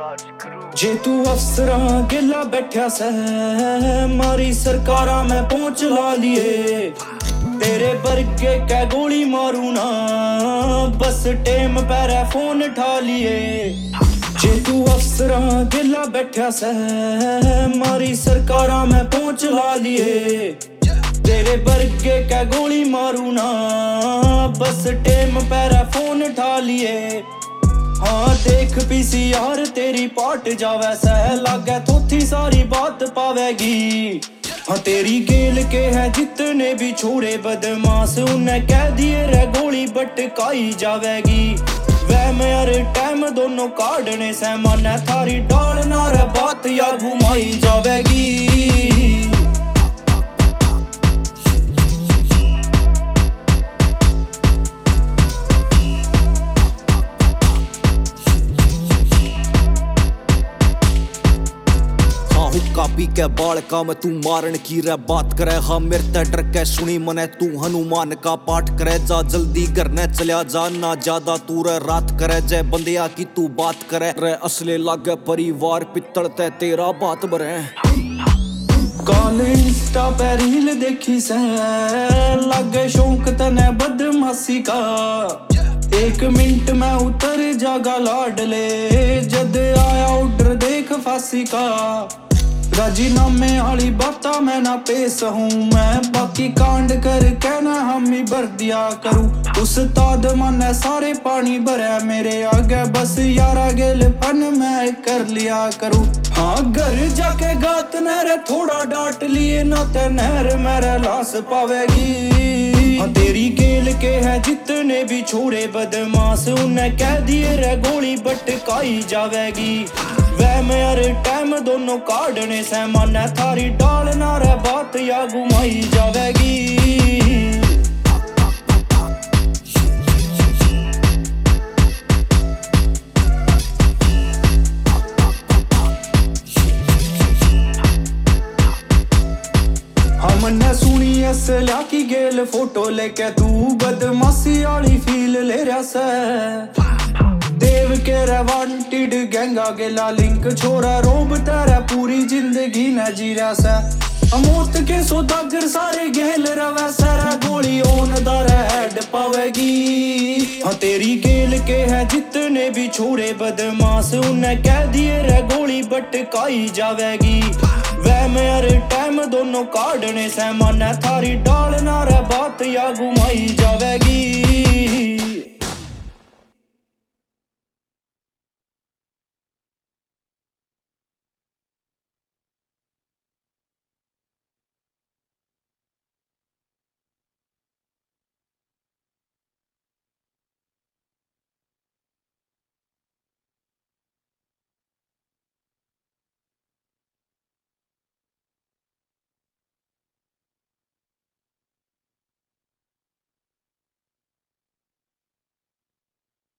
जे तू अफसरां गिला बैठा सह मारी सरकारा में पहुंच ला लिए तेरे बरगे कै गोली मारू ना बस टेम पैरे फोन ठा लिए जे तू अफसरां गिला बैठा सह मारी सरकारा में पहुंच ला लिए तेरे बरगे कै गोली मारू ना बस टेम पैरे फोन ठा लिए। हाँ देख पीसीआर तेरी पाट जावे सह लागे थोथी सारी बात पावेगी। हाँ तेरी गेल के है जितने भी छोरे बदमाश उन्हें कह दिए रे गोली बटकाई जावेगी। वह मेरे टाइम दोनों काटने से मन थारी डालना रे बात या घुमाई जावेगी। कापी के बाल का मैं तू मारन की रे बात करे। हाँ मेरे ते डर के सुनी मने तू हनुमान का पाठ करे। जा जल्दी करने चलिया जा ना ज्यादा तू रे रात करे। जय बंदिया की तू बात करे रे असले लागे परिवार पित्तल ते तेरा बात बरे। काले इंस्टा पे रील देखी से लागे शौक तने बदमाशी का। 1 मिनट में उतर जागा लाडले जद आया ऑर्डर देख फांसी का। राजीनामे वाली बाता मैं ना पेश हूँ मैं बाकी कांड कर कहना हम ही भर दिया करूँ। उस्ताद माने सारे पानी भरे मेरे आगे बस यारा गेल फन मैं कर लिया करूँ। हाँ घर जाके गात नहर थोड़ा डांट लिए ना ते नहर मेरे लाश पावेगी। हाँ तेरी गेल के है जितने भी छोरे बदमाश उन्हें कह दिए रे गोली बटकाई जावेगी। वह मेरे टाइम दोनों काटने से मन थारी डालना रे बात या घुमाई जावेगी। हमने सुनी असला की गेल फोटो लेके तू बदमाशी वाली फील ले रहा से। देव के रे वांटेड गैंगा गेला लिंक छोरा रोब तेरा पूरी जिंदगी न जी रहा से। मौत के सौदागर सारे गेल रवे सारा गोली ओन दार हेड पावेगी। हाँ तेरी गेल के है जितने भी छोरे बदमाश उन्हें कह दिए रे गोली बटकाई जावेगी। वह मेरे टाइम दोनों काटने से मन थारी डालना रे बात या घुमाई जावेगी।